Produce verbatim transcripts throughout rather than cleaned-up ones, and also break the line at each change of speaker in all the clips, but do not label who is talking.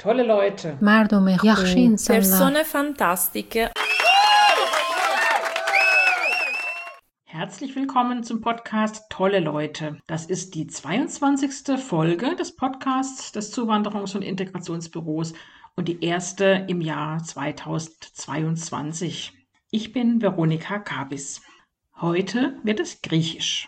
Tolle Leute.
مردم یخشی insanlar.
Persone fantastiche.
Herzlich willkommen zum Podcast Tolle Leute. Das ist die zweiundzwanzigste Folge des Podcasts des Zuwanderungs- und Integrationsbüros und die erste im Jahr zweitausendzweiundzwanzig. Ich bin Veronika Kabis. Heute wird es griechisch.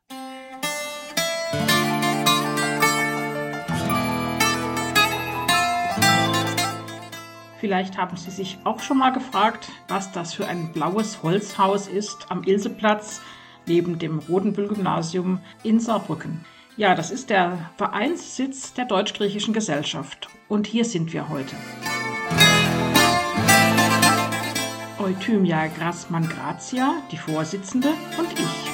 Vielleicht haben Sie sich auch schon mal gefragt, was das für ein blaues Holzhaus ist am Ilseplatz neben dem Rodenbühl-Gymnasium in Saarbrücken. Ja, das ist der Vereinssitz der Deutsch-Griechischen Gesellschaft. Und hier sind wir heute. Euthymia Grassmann-Grazia, die Vorsitzende, und ich.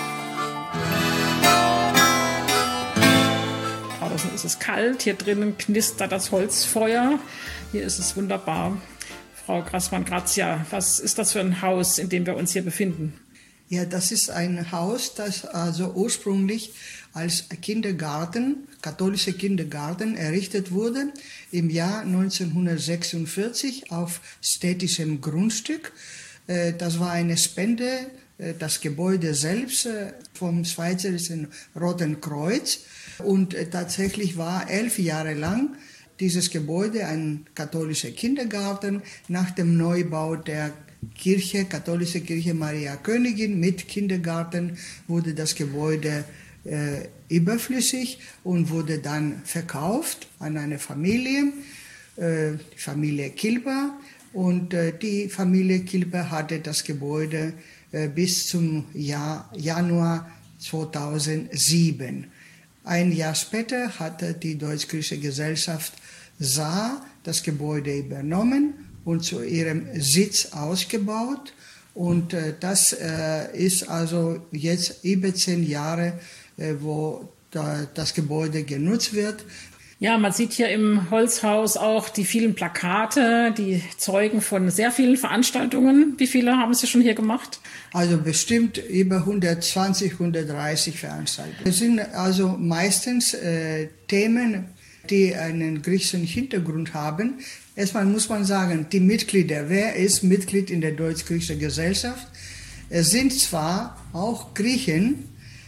Draußen ist es kalt, hier drinnen knistert das Holzfeuer. Hier ist es wunderbar. Frau Grassmann-Grazia, was ist das für ein Haus, in dem wir uns hier befinden?
Ja, das ist ein Haus, das also ursprünglich als Kindergarten, katholischer Kindergarten, errichtet wurde im Jahr neunzehnhundertsechsundvierzig auf städtischem Grundstück. Das war eine Spende, das Gebäude selbst vom Schweizerischen Roten Kreuz. Und tatsächlich war elf Jahre lang dieses Gebäude ein katholischer Kindergarten. Nach dem Neubau der Kirche, katholische Kirche Maria Königin mit Kindergarten, wurde das Gebäude äh, überflüssig und wurde dann verkauft an eine Familie, äh, die Familie Kilper. Und äh, die Familie Kilper hatte das Gebäude äh, bis zum Jahr, Januar zweitausendsieben. Ein Jahr später hatte die Deutsch-Griechische Gesellschaft Saar das Gebäude übernommen und zu ihrem Sitz ausgebaut. Und äh, das äh, ist also jetzt über zehn Jahre, äh, wo da, das Gebäude genutzt wird.
Ja, man sieht hier im Holzhaus auch die vielen Plakate, die zeugen von sehr vielen Veranstaltungen. Wie viele haben Sie schon hier gemacht?
Also bestimmt über hundertzwanzig, hundertdreißig Veranstaltungen. Es sind also meistens äh, Themen, die einen griechischen Hintergrund haben. Erstmal muss man sagen, die Mitglieder, wer ist Mitglied in der Deutsch-Griechischen Gesellschaft? Es sind zwar auch Griechen,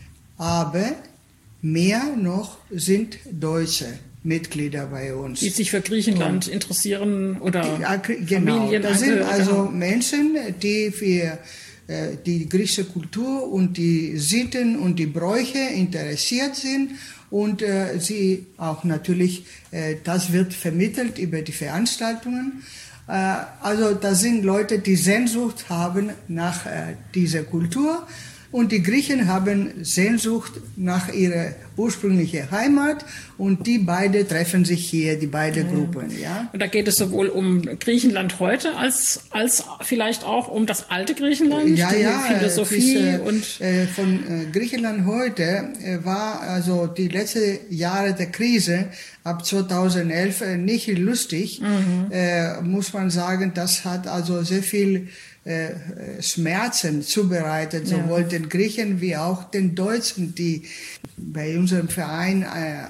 aber mehr noch sind Deutsche Mitglieder bei uns.
Die sich für Griechenland und interessieren oder
die, genau,
Familien.
Das sind also Menschen, die für äh, die griechische Kultur und die Sitten und die Bräuche interessiert sind. Und äh, sie auch natürlich, äh, das wird vermittelt über die Veranstaltungen. Äh, also das sind Leute, die Sehnsucht haben nach äh, dieser Kultur. Und die Griechen haben Sehnsucht nach ihrer ursprünglichen Heimat. Und die beide treffen sich hier, die beiden ja. Gruppen. Ja.
Und da geht es sowohl um Griechenland heute als, als vielleicht auch um das alte Griechenland,
ja,
die
ja,
Philosophie.
Ist, äh,
und
äh, von äh, Griechenland heute äh, war also die letzten Jahre der Krise ab zweitausendelf äh, nicht lustig, mhm. äh, muss man sagen. Das hat also sehr viel äh, Schmerzen zubereitet, ja. sowohl den Griechen wie auch den Deutschen, die bei unserem Verein äh,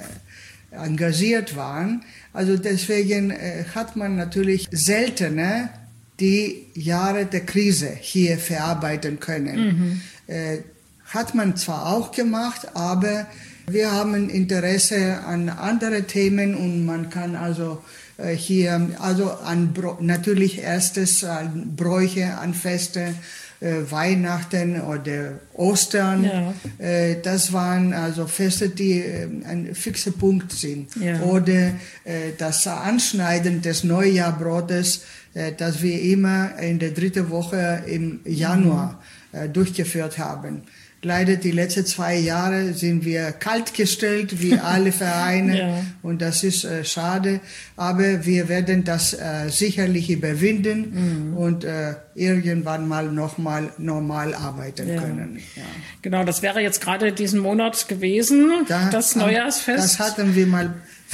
äh, engagiert waren. Also deswegen äh, hat man natürlich seltener die Jahre der Krise hier verarbeiten können. Mhm. Äh, hat man zwar auch gemacht, aber wir haben Interesse an andere Themen und man kann also äh, hier, also an Bro- natürlich erstes an Bräuche, an Feste, äh, Weihnachten oder Ostern. Ja. Äh, das waren also Feste, die äh, ein fixer Punkt sind. Ja. Oder äh, das Anschneiden des Neujahrbrotes, äh, das wir immer in der dritten Woche im Januar äh, durchgeführt haben. Leider die letzten zwei Jahre sind wir kaltgestellt, wie alle Vereine, ja. und das ist äh, schade. Aber wir werden das äh, sicherlich überwinden mhm. und äh, irgendwann mal nochmal normal arbeiten ja. können. Ja.
Genau, das wäre jetzt gerade diesen Monat gewesen, da, das Neujahrsfest.
Das hatten wir mal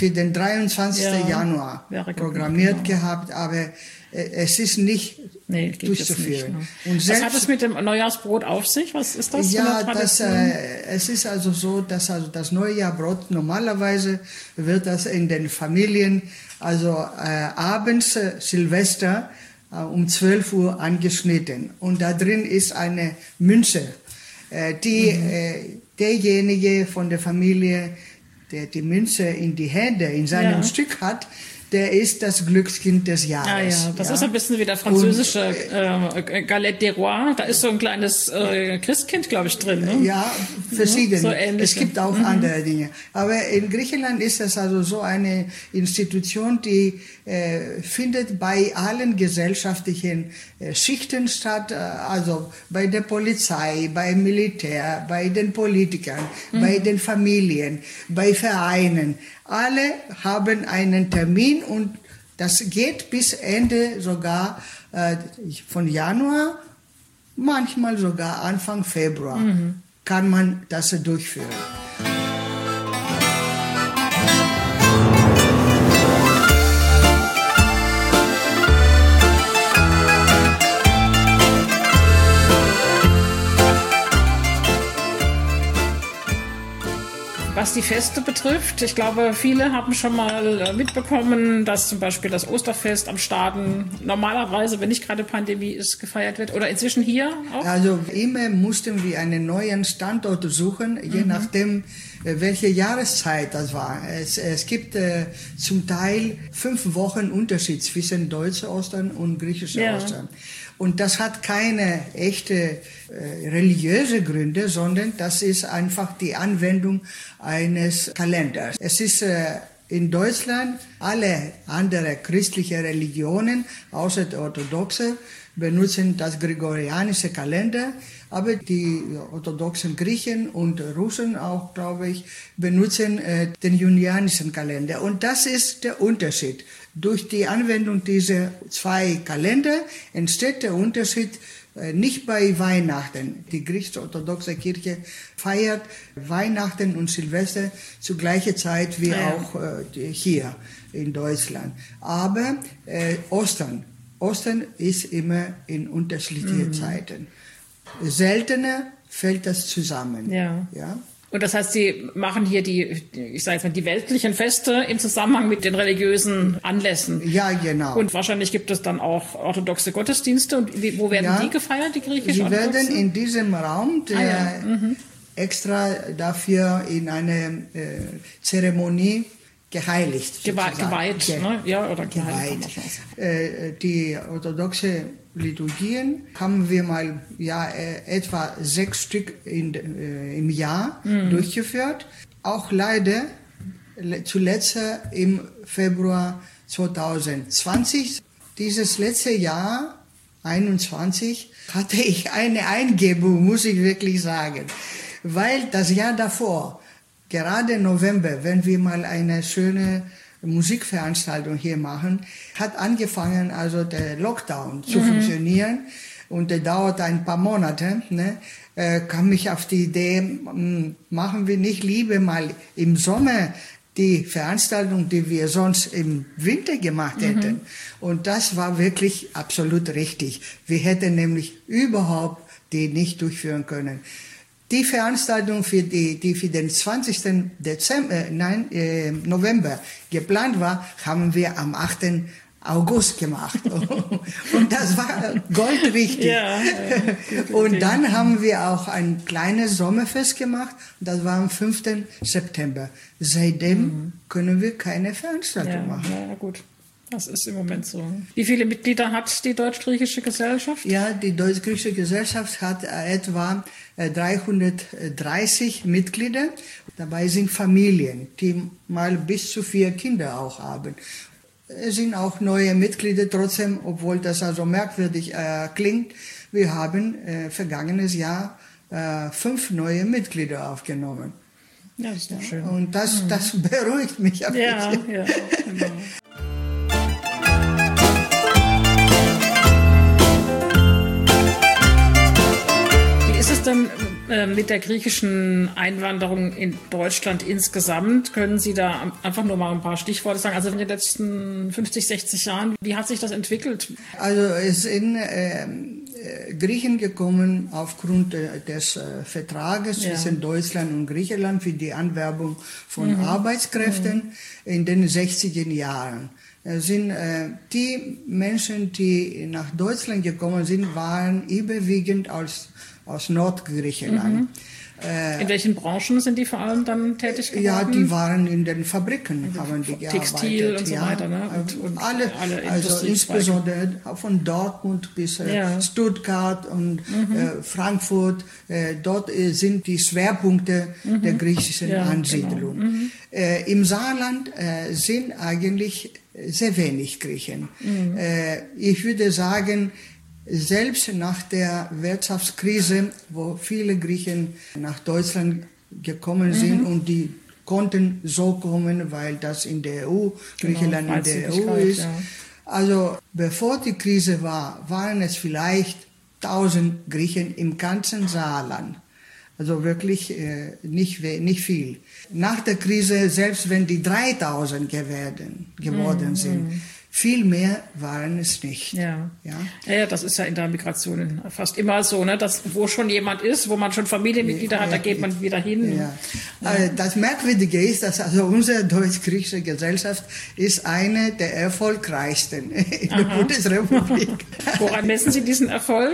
für den dreiundzwanzigsten
Ja,
Januar
wäre
programmiert
genau.
gehabt, aber äh, es ist nicht
Nee, geht
durchzuführen.
jetzt nicht, ne?
Und
Was
selbst,
hat es mit dem Neujahrsbrot auf sich? Was ist das?
ja,
für eine
das,
Tradition?
äh, es ist also so, dass also das Neujahrbrot normalerweise wird das in den Familien, also äh, abends äh, Silvester äh, um zwölf Uhr angeschnitten. Und da drin ist eine Münze, äh, die mhm. äh, derjenige von der Familie, der die Münze in die Hände, in seinem
Ja.
Stück hat, der ist das Glückskind des Jahres.
Ah ja, das
ja.
ist ein bisschen wie der französische äh, Galette des Rois. Da ist so ein kleines äh, Christkind, glaube ich, drin. Ne?
Ja, verschieden.
So ähnlich.
Es gibt auch mhm. andere Dinge. Aber in Griechenland ist es also so eine Institution, die äh, findet bei allen gesellschaftlichen äh, Schichten statt. Äh, also bei der Polizei, beim Militär, bei den Politikern, mhm. bei den Familien, bei Vereinen. Alle haben einen Termin und das geht bis Ende sogar äh, von Januar, manchmal sogar Anfang Februar mhm. kann man das durchführen.
Was die Feste betrifft, ich glaube, viele haben schon mal mitbekommen, dass zum Beispiel das Osterfest am Staden normalerweise, wenn nicht gerade Pandemie ist, gefeiert wird. Oder inzwischen hier auch?
Also immer mussten wir einen neuen Standort suchen, je mhm. nachdem, welche Jahreszeit das war. Es, es gibt äh, zum Teil fünf Wochen Unterschied zwischen deutschen Ostern und griechischen
Ja.
Ostern. Und das hat keine echte äh, religiöse Gründe, sondern das ist einfach die Anwendung eines Kalenders. Es ist äh, in Deutschland alle andere christliche Religionen, außer der orthodoxe, benutzen das gregorianische Kalender, aber die orthodoxen Griechen und Russen auch, glaube ich, benutzen äh, den julianischen Kalender. Und das ist der Unterschied. Durch die Anwendung dieser zwei Kalender entsteht der Unterschied äh, nicht bei Weihnachten. Die griechisch-orthodoxe Kirche feiert Weihnachten und Silvester zur gleichen Zeit wie
ja.
auch äh, die, hier in Deutschland. Aber äh, Ostern, Ostern ist immer in unterschiedlichen mhm. Zeiten. Seltener fällt das zusammen.
Ja.
Ja?
Und das heißt, Sie machen hier die, ich sage jetzt mal, die weltlichen Feste im Zusammenhang mit den religiösen Anlässen.
Ja, genau.
Und wahrscheinlich gibt es dann auch orthodoxe Gottesdienste. Und wie, wo werden
ja,
die gefeiert, die griechischen
Sie werden in diesem Raum, der
ah, ja. mhm.
extra dafür in eine äh, Zeremonie geheiligt.
Geweiht, geweiht
Ge
ne? Ja, oder
geweiht. Äh, die orthodoxe Liturgien haben wir mal ja äh, etwa sechs Stück in, äh, im Jahr mhm. durchgeführt. Auch leider zuletzt im Februar zwanzig zwanzig. Dieses letzte Jahr, einundzwanzig, hatte ich eine Eingebung, muss ich wirklich sagen. Weil das Jahr davor, gerade im November, wenn wir mal eine schöne Musikveranstaltung hier machen, hat angefangen, also der Lockdown zu mhm. funktionieren. Und der dauert ein paar Monate. Ne? Äh, kam ich auf die Idee, mh, machen wir nicht lieber mal im Sommer die Veranstaltung, die wir sonst im Winter gemacht hätten. Mhm. Und das war wirklich absolut richtig. Wir hätten nämlich überhaupt die nicht durchführen können. Die Veranstaltung, für die, die für den zwanzigsten Dezember, äh, nein, äh, November geplant war, haben wir am achten August gemacht. Und das war goldrichtig. Ja, ja, und dann haben wir auch ein kleines Sommerfest gemacht. Das war am fünften September. Seitdem mhm. können wir keine Veranstaltung
ja,
machen.
Ja, gut. Das ist im Moment so. Wie viele Mitglieder hat die Deutsch-Griechische Gesellschaft?
Ja, die Deutsch-Griechische Gesellschaft hat etwa dreihundertdreißig Mitglieder. Dabei sind Familien, die mal bis zu vier Kinder auch haben. Es sind auch neue Mitglieder trotzdem, obwohl das also merkwürdig äh, klingt. Wir haben äh, vergangenes Jahr äh, fünf neue Mitglieder aufgenommen.
Ja, das ist doch schön.
Und das,
mhm.
das beruhigt mich ein
ja,
bisschen.
Ja, genau. Wie ist es denn Äh, mit der griechischen Einwanderung in Deutschland insgesamt, können Sie da einfach nur mal ein paar Stichworte sagen? Also in den letzten fünfzig, sechzig Jahren, wie hat sich das entwickelt?
Also es sind äh, Griechen gekommen aufgrund äh, des äh, Vertrages ja. zwischen Deutschland und Griechenland für die Anwerbung von mhm. Arbeitskräften mhm. in den sechziger Jahren. Es sind äh, die Menschen, die nach Deutschland gekommen sind, waren überwiegend aus aus Nordgriechenland. Mhm.
Äh, in welchen Branchen sind die vor allem dann tätig geworden?
Ja, die waren in den Fabriken, also haben die
Textil
gearbeitet.
und so
ja.
weiter, ne? Und, und
alle, alle also insbesondere von Dortmund bis äh, ja. Stuttgart und mhm. äh, Frankfurt. Äh, dort äh, sind die Schwerpunkte mhm. der griechischen ja, Ansiedlung. Genau. Mhm. Äh, Im Saarland äh, sind eigentlich sehr wenig Griechen. Mhm. Äh, ich würde sagen, selbst nach der Wirtschaftskrise, wo viele Griechen nach Deutschland gekommen sind mhm. und die konnten so kommen, weil das in der E U, Griechenland genau, in der E U ist. Ja. Also bevor die Krise war, waren es vielleicht tausend Griechen im ganzen Saarland. Also wirklich äh, nicht, nicht viel. Nach der Krise, selbst wenn die dreitausend geworden, geworden mhm. sind, viel mehr waren es nicht.
Ja. Ja? Ja, ja, das ist ja in der Migration fast immer so, ne? Dass, wo schon jemand ist, wo man schon Familienmitglieder ja, hat, da geht man wieder hin.
Ja. Ja. Das Merkwürdige ist, dass also unsere deutsch-griechische Gesellschaft ist eine der erfolgreichsten in der Bundesrepublik.
Woran messen Sie diesen Erfolg?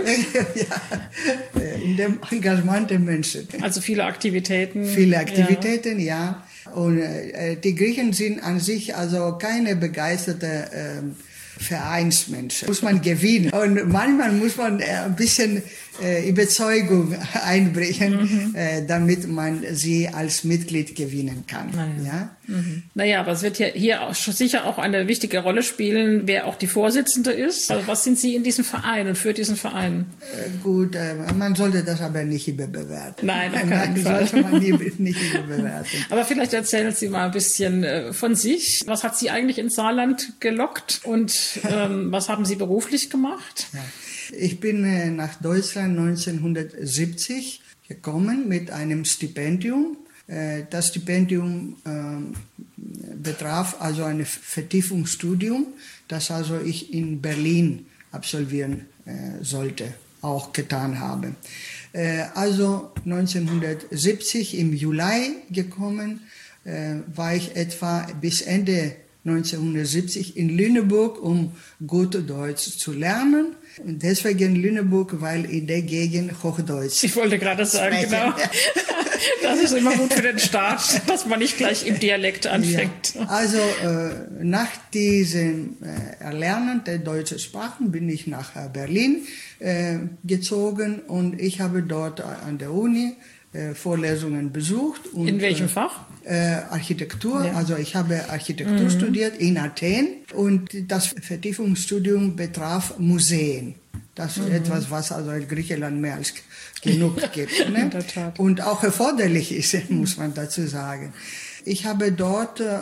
Ja, in dem Engagement der Menschen.
Also viele Aktivitäten.
Viele Aktivitäten, ja. ja. Und äh, die Griechen sind an sich also keine begeisterte äh, Vereinsmenschen. Muss man gewinnen. Und manchmal muss man äh, ein bisschen äh, Überzeugung einbringen, mhm. äh, damit man sie als Mitglied gewinnen kann.
Naja.
Ja?
Mhm. Naja, aber es wird ja hier auch sicher auch eine wichtige Rolle spielen, wer auch die Vorsitzende ist. Also was sind Sie in diesem Verein und für diesen Verein?
Äh, gut, äh, man sollte das aber nicht überbewerten.
Nein, auf keinen Fall.
sollte man nie, nicht überbewerten.
Aber vielleicht erzählen Sie mal ein bisschen äh, von sich. Was hat Sie eigentlich ins Saarland gelockt und ähm, was haben Sie beruflich gemacht?
Ja. Ich bin äh, nach Deutschland neunzehnhundertsiebzig gekommen mit einem Stipendium. Äh, das Stipendium äh, betraf also ein Vertiefungsstudium, das also ich in Berlin absolvieren äh, sollte, auch getan habe. Äh, also neunzehnhundertsiebzig im Juli gekommen, äh, war ich etwa bis Ende neunzehnhundertsiebzig in Lüneburg, um gut Deutsch zu lernen. Und deswegen Lüneburg, weil in der Gegend Hochdeutsch.
Ich wollte gerade sagen, genau. Das ist immer gut für den Start, dass man nicht gleich im Dialekt anfängt.
Ja. Also äh, nach diesem äh, Erlernen der deutschen Sprachen bin ich nach äh, Berlin äh, gezogen und ich habe dort an der Uni äh, Vorlesungen besucht. Und,
in welchem Fach?
Äh, Architektur, ja. Also ich habe Architektur mhm. studiert in Athen und das Vertiefungsstudium betraf Museen. Das ist mhm. etwas, was also in Griechenland mehr als genug gibt. Ne?
In der Tat.
Und auch erforderlich ist, muss man dazu sagen. Ich habe dort äh,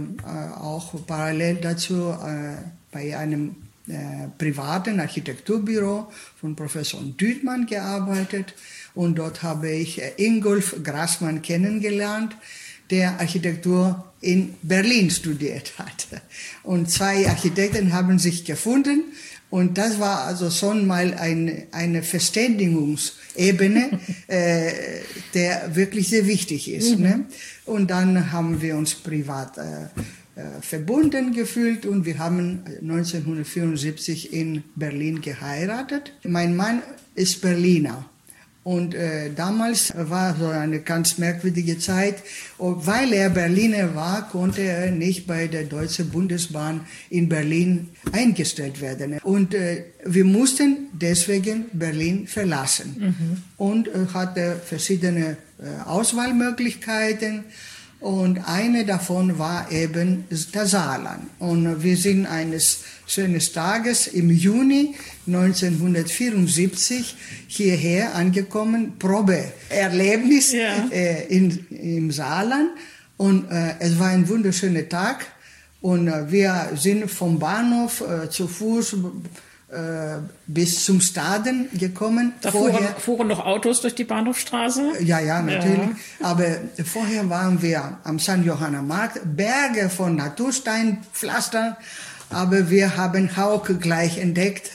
auch parallel dazu äh, bei einem äh, privaten Architekturbüro von Professor Düdmann gearbeitet und dort habe ich äh, Ingolf Grassmann kennengelernt, der Architektur in Berlin studiert hat. Und zwei Architekten haben sich gefunden und das war also schon mal ein, eine Verständigungsebene, äh, der wirklich sehr wichtig ist. Mhm. Ne? Und dann haben wir uns privat äh, äh, verbunden gefühlt und wir haben neunzehnhundertvierundsiebzig in Berlin geheiratet. Mein Mann ist Berliner. Und äh, damals war so eine ganz merkwürdige Zeit. Und weil er Berliner war, konnte er nicht bei der Deutschen Bundesbahn in Berlin eingestellt werden. Und äh, wir mussten deswegen Berlin verlassen. Mhm. Und äh, hatte verschiedene äh, Auswahlmöglichkeiten. Und eine davon war eben der Saarland. Und wir sind eines schönen Tages im Juni neunzehnhundertvierundsiebzig hierher angekommen, Probeerlebnis ja. äh, in, im Saarland. Und äh, es war ein wunderschöner Tag. Und äh, wir sind vom Bahnhof äh, zu Fuß äh, bis zum Staden gekommen.
Da fuhren, fuhren noch Autos durch die Bahnhofstraße?
Ja, ja, natürlich. Ja. Aber vorher waren wir am Sankt Johanner Markt, Berge von Natursteinpflastern. Aber wir haben Hauke gleich entdeckt.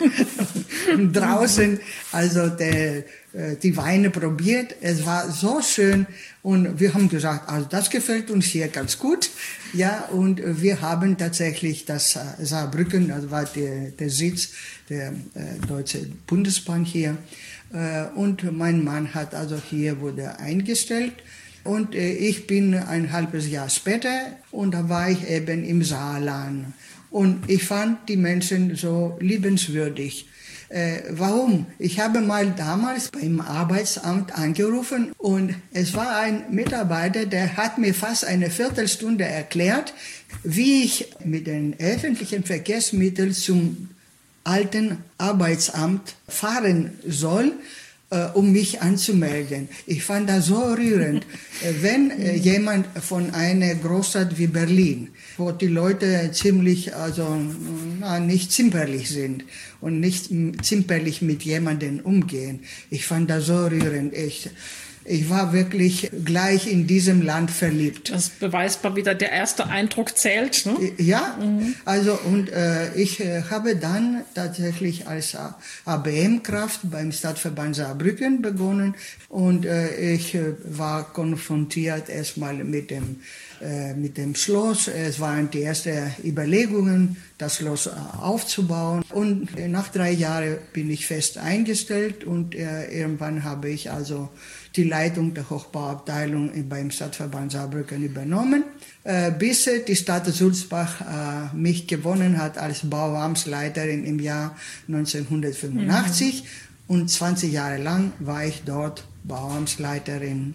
Draußen, also der, die Weine probiert. Es war so schön. Und wir haben gesagt, also das gefällt uns hier ganz gut. Ja, und wir haben tatsächlich das Saarbrücken, das war der, der Sitz der äh, Deutsche Bundesbahn hier. Äh, und mein Mann hat also hier wurde eingestellt. Und äh, ich bin ein halbes Jahr später und da war ich eben im Saarland. Und ich fand die Menschen so liebenswürdig. Äh, warum? Ich habe mal damals beim Arbeitsamt angerufen und es war ein Mitarbeiter, der hat mir fast eine Viertelstunde erklärt, wie ich mit den öffentlichen Verkehrsmitteln zum alten Arbeitsamt fahren soll, äh, um mich anzumelden. Ich fand das so rührend. Wenn äh, jemand von einer Großstadt wie Berlin, wo die Leute ziemlich, also na, nicht zimperlich sind und nicht zimperlich mit jemandem umgehen. Ich fand das so rührend, echt. Ich war wirklich gleich in diesem Land verliebt.
Das beweist mal wieder, der erste Eindruck zählt, ne?
Ja, mhm. also und äh, ich äh, habe dann tatsächlich als A B M-Kraft beim Stadtverband Saarbrücken begonnen und äh, ich äh, war konfrontiert erstmal mit dem äh, mit dem Schloss. Es waren die ersten Überlegungen, das Schloss äh, aufzubauen und äh, nach drei Jahren bin ich fest eingestellt und äh, irgendwann habe ich also die Leitung der Hochbauabteilung beim Stadtverband Saarbrücken übernommen, äh, bis die Stadt Sulzbach äh, mich gewonnen hat als Bauamtsleiterin im Jahr neunzehnhundertfünfundachtzig. Mhm. Und zwanzig Jahre lang war ich dort Bauamtsleiterin.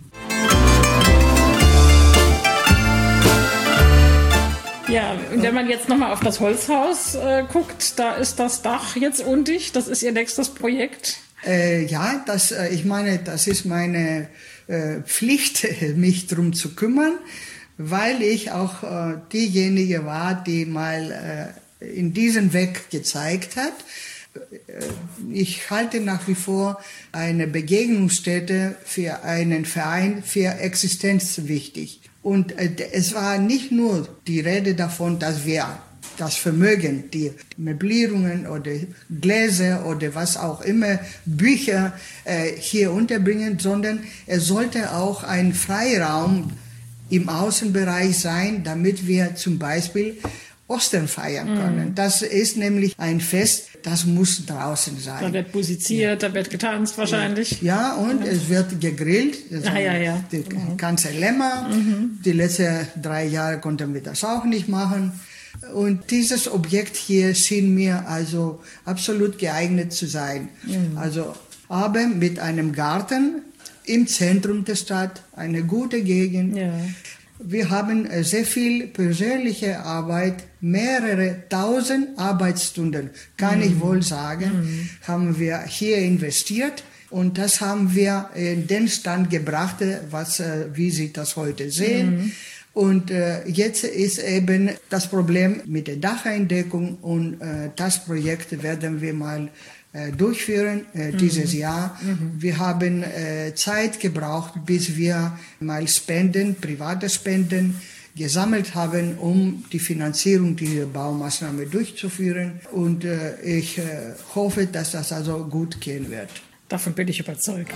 Ja, und wenn man jetzt nochmal auf das Holzhaus äh, guckt, da ist das Dach jetzt undicht, das ist Ihr nächstes Projekt.
Äh, ja, das, äh, ich meine, das ist meine äh, Pflicht, mich drum zu kümmern, weil ich auch äh, diejenige war, die mal äh, in diesen Weg gezeigt hat. Ich halte nach wie vor eine Begegnungsstätte für einen Verein für Existenz wichtig. Und äh, es war nicht nur die Rede davon, dass wir das Vermögen, die Möblierungen oder Gläser oder was auch immer, Bücher äh, hier unterbringen, sondern es sollte auch ein Freiraum im Außenbereich sein, damit wir zum Beispiel Ostern feiern können. Mm. Das ist nämlich ein Fest, das muss draußen sein.
Da wird musiziert, ja. Da wird getanzt wahrscheinlich.
Ja, und ja. Es wird gegrillt.
Ah, ja, ja.
Die mhm. ganze Lämmer. Mhm. Die letzten drei Jahre konnten wir das auch nicht machen. Und dieses Objekt hier schien mir also absolut geeignet zu sein. Mhm. Also, aber mit einem Garten im Zentrum der Stadt, eine gute Gegend. Ja. Wir haben sehr viel persönliche Arbeit, mehrere tausend Arbeitsstunden, kann mhm. ich wohl sagen, mhm. haben wir hier investiert. Und das haben wir in den Stand gebracht, was, wie Sie das heute sehen. Mhm. Und äh, jetzt ist eben das Problem mit der Dacheindeckung und äh, das Projekt werden wir mal äh, durchführen äh, dieses mhm. Jahr. Mhm. Wir haben äh, Zeit gebraucht, bis wir mal Spenden, private Spenden gesammelt haben, um die Finanzierung dieser Baumaßnahme durchzuführen. Und äh, ich äh, hoffe, dass das also gut gehen wird.
Davon bin ich überzeugt.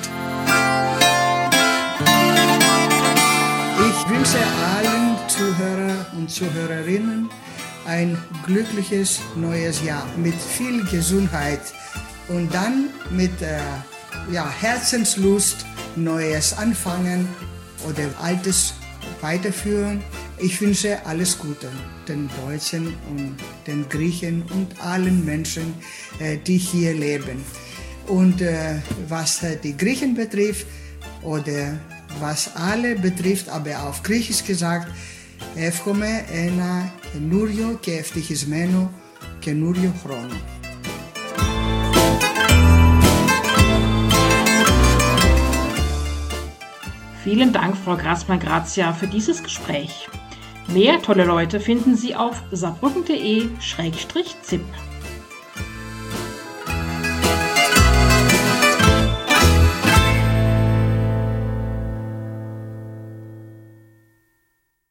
Ich wünsche allen Zuhörer und Zuhörerinnen ein glückliches neues Jahr mit viel Gesundheit und dann mit äh, ja, Herzenslust Neues anfangen oder Altes weiterführen. Ich wünsche alles Gute den Deutschen und den Griechen und allen Menschen, äh, die hier leben. Und äh, was äh, die Griechen betrifft oder was alle betrifft, aber auf Griechisch gesagt, εύχομαι ένα καινούριο και ευτυχισμένο καινούριο χρόνο.
Vielen Dank, Frau Grassmann-Grazia, für dieses Gespräch. Mehr tolle Leute finden Sie auf saarbrücken punkt de Schrägstrich zip.